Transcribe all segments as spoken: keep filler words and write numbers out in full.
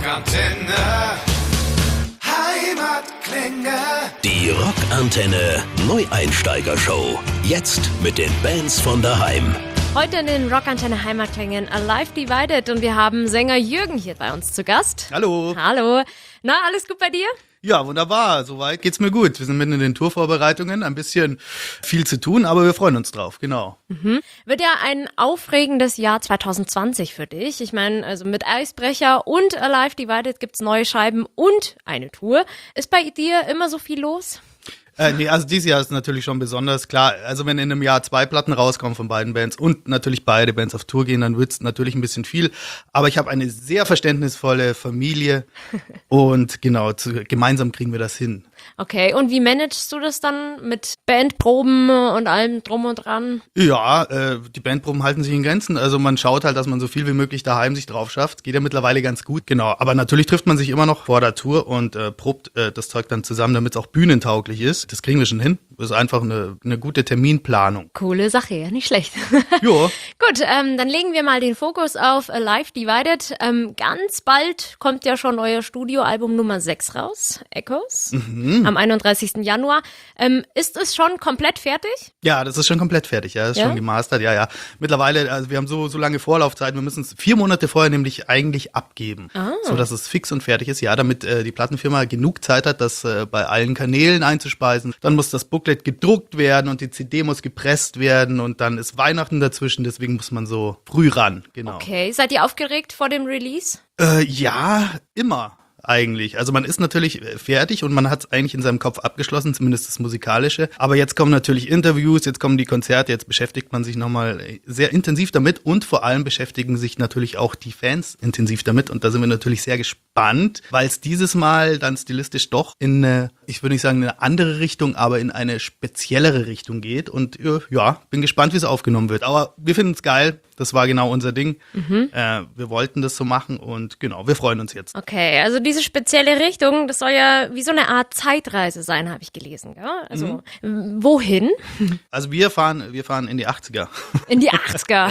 Rockantenne Heimatklänge. Die Rockantenne Neueinsteiger-Show. Jetzt mit den Bands von daheim. Heute in den Rockantenne Heimatklängen Alive Divided und wir haben Sänger Jürgen hier bei uns zu Gast. Hallo. Hallo. Na, alles gut bei dir? Ja, wunderbar. Soweit geht's mir gut. Wir sind mitten in den Tourvorbereitungen. Ein bisschen viel zu tun, aber wir freuen uns drauf, genau. Mhm. Wird ja ein aufregendes Jahr zwanzig zwanzig für dich. Ich meine, also mit Eisbrecher und Alive Divided gibt's neue Scheiben und eine Tour. Ist bei dir immer so viel los? Äh, nee, also dieses Jahr ist natürlich schon besonders klar. Also wenn in einem Jahr zwei Platten rauskommen von beiden Bands und natürlich beide Bands auf Tour gehen, dann wird's natürlich ein bisschen viel. Aber ich habe eine sehr verständnisvolle Familie und genau, zu, gemeinsam kriegen wir das hin. Okay, und wie managst du das dann mit Bandproben und allem drum und dran? Ja, äh, die Bandproben halten sich in Grenzen. Also man schaut halt, dass man so viel wie möglich daheim sich drauf schafft. Geht ja mittlerweile ganz gut, genau. Aber natürlich trifft man sich immer noch vor der Tour und äh, probt äh, das Zeug dann zusammen, damit es auch bühnentauglich ist. Das kriegen wir schon hin. Das ist einfach eine, eine gute Terminplanung. Coole Sache, ja, nicht schlecht. Ja. Gut, ähm, dann legen wir mal den Fokus auf Alive Divided. Ähm, ganz bald kommt ja schon euer Studioalbum Nummer sechs raus, Echoes, mhm. am einunddreißigsten Januar. Ähm, ist es schon komplett fertig? Ja, das ist schon komplett fertig, ja, ist ja? schon gemastert, ja, ja. Mittlerweile, also wir haben so so lange Vorlaufzeit, wir müssen es vier Monate vorher nämlich eigentlich abgeben, ah. so dass es fix und fertig ist, ja, damit äh, die Plattenfirma genug Zeit hat, das äh, bei allen Kanälen einzuspeisen. Dann muss das Booklet gedruckt werden und die C D muss gepresst werden und dann ist Weihnachten dazwischen, deswegen muss man so früh ran, genau. Okay, seid ihr aufgeregt vor dem Release? Äh, ja, immer. Eigentlich. Also man ist natürlich fertig und man hat es eigentlich in seinem Kopf abgeschlossen, zumindest das Musikalische. Aber jetzt kommen natürlich Interviews, jetzt kommen die Konzerte, jetzt beschäftigt man sich nochmal sehr intensiv damit und vor allem beschäftigen sich natürlich auch die Fans intensiv damit und da sind wir natürlich sehr gespannt, weil es dieses Mal dann stilistisch doch in eine, ich würde nicht sagen eine andere Richtung, aber in eine speziellere Richtung geht und ja, bin gespannt, wie es aufgenommen wird. Aber wir finden es geil. Das war genau unser Ding. Mhm. Äh, wir wollten das so machen und genau, wir freuen uns jetzt. Okay, also diese spezielle Richtung, das soll ja wie so eine Art Zeitreise sein, habe ich gelesen. Ja? Also mhm. wohin? Also wir fahren, wir fahren in die achtziger. In die achtziger?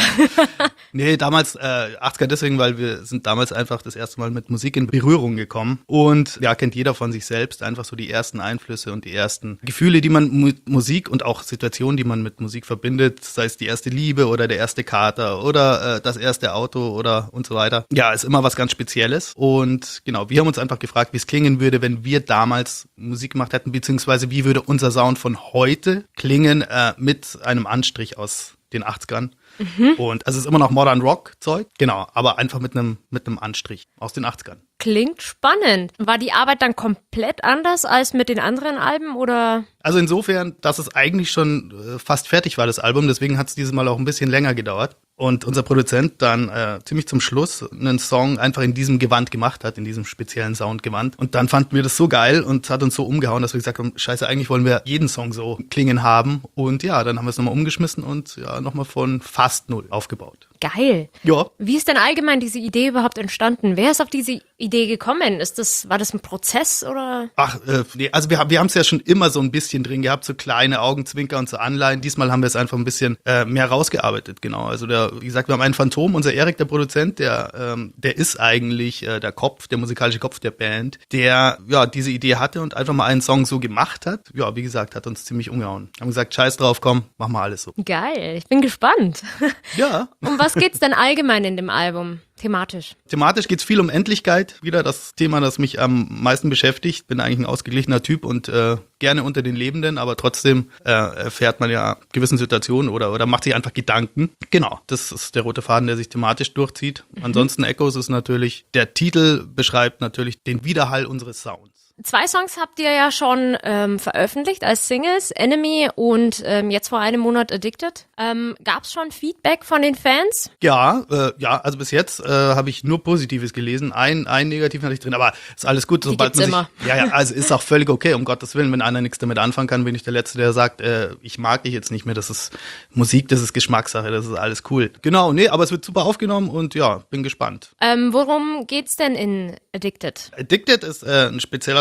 Nee, damals äh, achtziger deswegen, weil wir sind damals einfach das erste Mal mit Musik in Berührung gekommen. Und ja, kennt jeder von sich selbst einfach so die ersten Einflüsse und die ersten Gefühle, die man mit Musik und auch Situationen, die man mit Musik verbindet, sei es die erste Liebe oder der erste Kater oder äh, das erste Auto oder und so weiter. Ja, ist immer was ganz Spezielles. Und genau, wir haben uns einfach gefragt, wie es klingen würde, wenn wir damals Musik gemacht hätten, beziehungsweise wie würde unser Sound von heute klingen äh, mit einem Anstrich aus den achtzigern. Mhm. Und also es ist immer noch Modern Rock Zeug, genau, aber einfach mit einem mit einem Anstrich aus den achtzigern. Klingt spannend. War die Arbeit dann komplett anders als mit den anderen Alben oder? Also insofern, dass es eigentlich schon äh, fast fertig war, das Album, deswegen hat es dieses Mal auch ein bisschen länger gedauert. Und unser Produzent dann äh, ziemlich zum Schluss einen Song einfach in diesem Gewand gemacht hat, in diesem speziellen Soundgewand. Und dann fanden wir das so geil und hat uns so umgehauen, dass wir gesagt haben, scheiße, eigentlich wollen wir jeden Song so klingen haben. Und ja, dann haben wir es nochmal umgeschmissen und ja, nochmal von fast null aufgebaut. Geil. Ja. Wie ist denn allgemein diese Idee überhaupt entstanden? Wer ist auf diese Idee gekommen? Ist das, war das ein Prozess oder? Ach, äh, nee, also wir, wir haben es ja schon immer so ein bisschen drin gehabt, so kleine Augenzwinker und so Anleihen. Diesmal haben wir es einfach ein bisschen äh, mehr rausgearbeitet, genau. Also der, wie gesagt, wir haben einen Phantom, unser Erik, der Produzent, der, ähm, der ist eigentlich äh, der Kopf, der musikalische Kopf der Band, der ja diese Idee hatte und einfach mal einen Song so gemacht hat. Ja, wie gesagt, hat uns ziemlich umgehauen. Haben gesagt, scheiß drauf, komm, mach mal alles so. Geil, ich bin gespannt. Ja. Um was geht's denn allgemein in dem Album? Thematisch. Thematisch geht's viel um Endlichkeit. Wieder das Thema, das mich am meisten beschäftigt. Bin eigentlich ein ausgeglichener Typ und äh, gerne unter den Lebenden, aber trotzdem äh, erfährt man ja gewissen Situationen oder oder macht sich einfach Gedanken. Genau, das ist der rote Faden, der sich thematisch durchzieht. Mhm. Ansonsten Echoes ist natürlich, der Titel beschreibt natürlich den Widerhall unseres Sounds. Zwei Songs habt ihr ja schon ähm, veröffentlicht als Singles, Enemy und ähm, jetzt vor einem Monat Addicted. Ähm, gab's schon Feedback von den Fans? Ja, äh, ja, also bis jetzt äh, habe ich nur Positives gelesen. Ein, ein Negativ hatte ich drin, aber ist alles gut. Die gibt's immer. Sich, ja, ja, also ist auch völlig okay, um Gottes Willen. Wenn einer nichts damit anfangen kann, bin ich der Letzte, der sagt, äh, ich mag dich jetzt nicht mehr. Das ist Musik, das ist Geschmackssache, das ist alles cool. Genau, nee, aber es wird super aufgenommen und ja, bin gespannt. Ähm, worum geht's denn in Addicted? Addicted ist äh, ein spezieller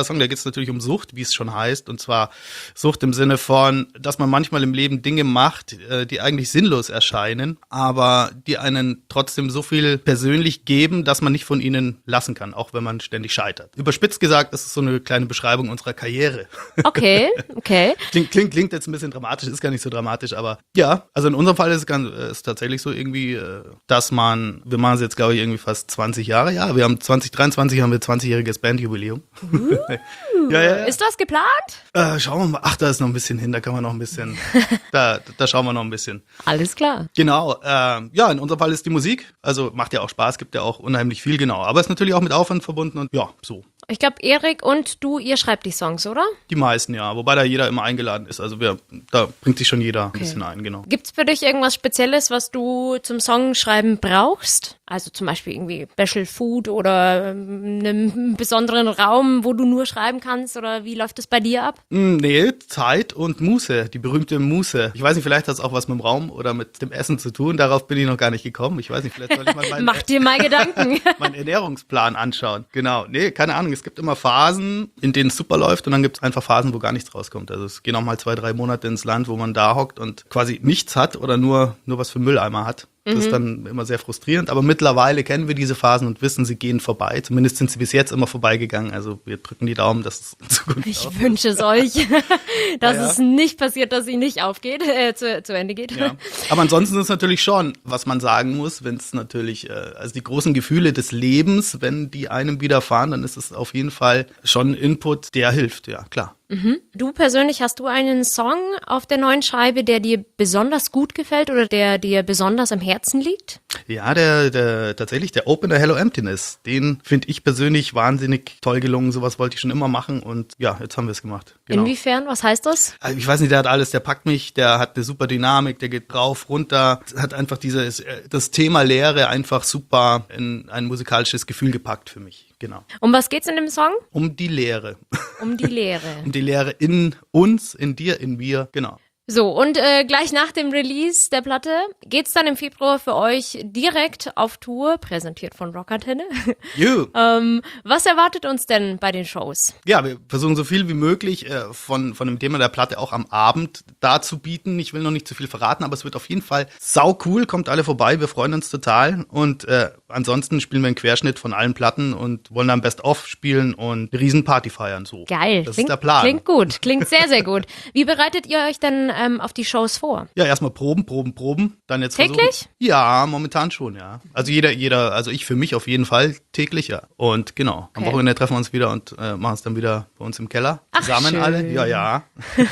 wunderbarer Song, da geht es natürlich um Sucht, wie es schon heißt. Und zwar Sucht im Sinne von, dass man manchmal im Leben Dinge macht, die eigentlich sinnlos erscheinen, aber die einen trotzdem so viel persönlich geben, dass man nicht von ihnen lassen kann, auch wenn man ständig scheitert. Überspitzt gesagt, das ist so eine kleine Beschreibung unserer Karriere. Okay, okay. Klingt, klingt, klingt jetzt ein bisschen dramatisch, ist gar nicht so dramatisch, aber ja, also in unserem Fall ist es ganz, ist tatsächlich so irgendwie, dass man, wir machen es jetzt glaube ich irgendwie fast zwanzig Jahre, ja, wir haben zwanzig dreiundzwanzig haben wir zwanzigjähriges Bandjubiläum. Uh, ja, ja, ja. Ist was geplant? Äh, schauen wir mal, ach, da ist noch ein bisschen hin, da kann man noch ein bisschen, da, da schauen wir noch ein bisschen. Alles klar. Genau, äh, ja, in unserem Fall ist die Musik, also macht ja auch Spaß, gibt ja auch unheimlich viel, genau, aber ist natürlich auch mit Aufwand verbunden und ja, so. Ich glaube, Erik und du, ihr schreibt die Songs, oder? Die meisten, ja. Wobei da jeder immer eingeladen ist. Also wir, da bringt sich schon jeder okay. ein bisschen ein, genau. Gibt's für dich irgendwas Spezielles, was du zum Songschreiben brauchst? Also zum Beispiel irgendwie Special Food oder einen besonderen Raum, wo du nur schreiben kannst? Oder wie läuft das bei dir ab? Nee, Zeit und Muße, die berühmte Muße. Ich weiß nicht, vielleicht hat es auch was mit dem Raum oder mit dem Essen zu tun. Darauf bin ich noch gar nicht gekommen. Ich weiß nicht, vielleicht soll ich mal meinen, Mach dir mal Gedanken. meinen Ernährungsplan anschauen. Genau, nee, keine Ahnung. Es gibt immer Phasen, in denen es super läuft und dann gibt es einfach Phasen, wo gar nichts rauskommt. Also es gehen auch mal zwei, drei Monate ins Land, wo man da hockt und quasi nichts hat oder nur, nur was für Mülleimer hat. Das mhm. ist dann immer sehr frustrierend, aber mittlerweile kennen wir diese Phasen und wissen, sie gehen vorbei. Zumindest sind sie bis jetzt immer vorbeigegangen. Also wir drücken die Daumen, dass es in Zukunft Ich aufgeht. wünsche es euch, dass ja, ja. es nicht passiert, dass sie nicht aufgeht, äh, zu, zu Ende geht. Ja. Aber ansonsten ist es natürlich schon, was man sagen muss, wenn es natürlich, äh, also die großen Gefühle des Lebens, wenn die einem widerfahren, dann ist es auf jeden Fall schon ein Input, der hilft, ja, klar. Mhm. Du persönlich, hast du einen Song auf der neuen Scheibe, der dir besonders gut gefällt oder der dir besonders am Herzen liegt? Ja, der, der tatsächlich der Opener Hello Emptiness, den finde ich persönlich wahnsinnig toll gelungen. Sowas wollte ich schon immer machen und ja, jetzt haben wir es gemacht. Genau. Inwiefern? Was heißt das? Also ich weiß nicht, der hat alles, der packt mich, der hat eine super Dynamik, der geht drauf, runter, hat einfach dieses das Thema Leere einfach super in ein musikalisches Gefühl gepackt für mich. Genau. Um was geht's in dem Song? Um die Leere. Um die Leere. um die Leere in uns, in dir, in mir, genau. So, und äh, gleich nach dem Release der Platte geht's dann im Februar für euch direkt auf Tour, präsentiert von Rockantenne. You. ähm, was erwartet uns denn bei den Shows? Ja, wir versuchen so viel wie möglich äh, von von dem Thema der Platte auch am Abend darzubieten. Ich will noch nicht zu viel verraten, aber es wird auf jeden Fall sau cool. Kommt alle vorbei, wir freuen uns total. Und äh, ansonsten spielen wir einen Querschnitt von allen Platten und wollen dann Best-of spielen und eine riesen Party feiern. So. Geil. Das klingt, ist der Plan. Klingt gut, klingt sehr, sehr gut. Wie bereitet ihr euch denn ähm, auf die Shows vor? Ja, erstmal proben, proben, proben. Dann jetzt täglich? Versuchen. Ja, momentan schon, ja. Also jeder, jeder, also ich für mich auf jeden Fall täglich, ja. Und genau, okay. Am Wochenende treffen wir uns wieder und äh, machen es dann wieder bei uns im Keller. Zusammen. Ach, schön. Alle. Ja, ja.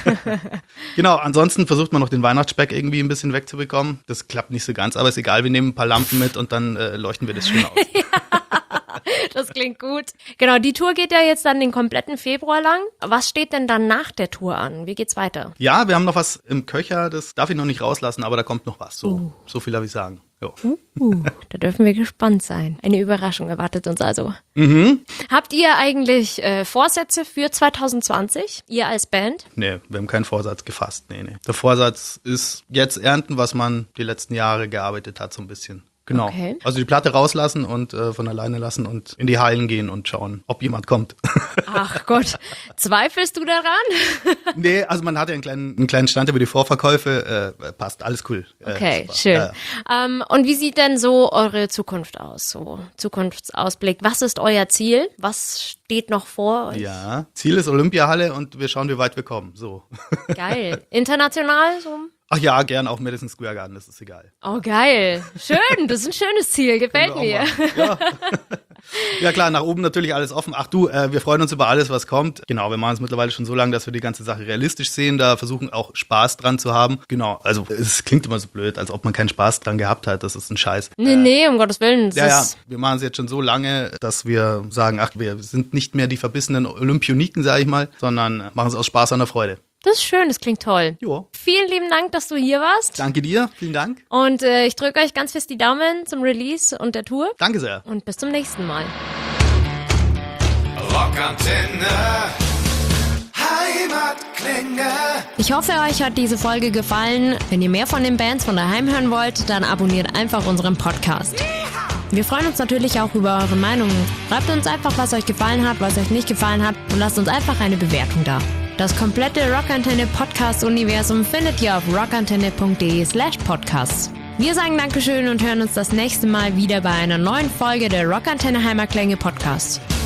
Genau, ansonsten versucht man noch den Weihnachtsspeck irgendwie ein bisschen wegzubekommen. Das klappt nicht so ganz, aber ist egal, wir nehmen ein paar Lampen mit und dann äh, leuchten wir das schön aus. Das klingt gut. Genau, die Tour geht ja jetzt dann den kompletten Februar lang. Was steht denn dann nach der Tour an? Wie geht's weiter? Ja, wir haben noch was im Köcher, das darf ich noch nicht rauslassen, aber da kommt noch was. So, uh. so viel darf ich sagen. Uh, uh, da dürfen wir gespannt sein. Eine Überraschung erwartet uns also. Mhm. Habt ihr eigentlich äh, Vorsätze für zwanzig zwanzig? Ihr als Band? Nee, wir haben keinen Vorsatz gefasst. Nee, nee. Der Vorsatz ist jetzt ernten, was man die letzten Jahre gearbeitet hat, so ein bisschen. Genau. Okay. Also die Platte rauslassen und äh, von alleine lassen und in die Hallen gehen und schauen, ob jemand kommt. Ach Gott, zweifelst du daran? Nee, also man hat ja einen kleinen, einen kleinen Stand über die Vorverkäufe. Äh, passt, alles cool. Okay, äh, schön. Äh, ähm, und wie sieht denn so eure Zukunft aus? So Zukunftsausblick. Was ist euer Ziel? Was steht noch vor euch? Ja, Ziel ist Olympiahalle und wir schauen, wie weit wir kommen. So. Geil. International so? Ach ja, gern auch Madison Square Garden, das ist egal. Oh, geil. Schön, das ist ein schönes Ziel, gefällt mir. Ja. Ja klar, nach oben natürlich alles offen. Ach du, äh, wir freuen uns über alles, was kommt. Genau, wir machen es mittlerweile schon so lange, dass wir die ganze Sache realistisch sehen, da versuchen auch Spaß dran zu haben. Genau, also es klingt immer so blöd, als ob man keinen Spaß dran gehabt hat, das ist ein Scheiß. Nee, äh, nee, um Gottes Willen. Ja, ja, wir machen es jetzt schon so lange, dass wir sagen, ach, wir sind nicht mehr die verbissenen Olympioniken, sag ich mal, sondern machen es aus Spaß an der Freude. Das ist schön, das klingt toll. Jo. Vielen lieben Dank, dass du hier warst. Danke dir, vielen Dank. Und äh, ich drücke euch ganz fest die Daumen zum Release und der Tour. Danke sehr. Und bis zum nächsten Mal. Rockantenne, Heimatklänge. Ich hoffe, euch hat diese Folge gefallen. Wenn ihr mehr von den Bands von daheim hören wollt, dann abonniert einfach unseren Podcast. Wir freuen uns natürlich auch über eure Meinungen. Schreibt uns einfach, was euch gefallen hat, was euch nicht gefallen hat und lasst uns einfach eine Bewertung da. Das komplette Rockantenne Podcast-Universum findet ihr auf rockantenne.de slash podcasts. Wir sagen Dankeschön und hören uns das nächste Mal wieder bei einer neuen Folge der Rockantenne Heimatklänge Podcast.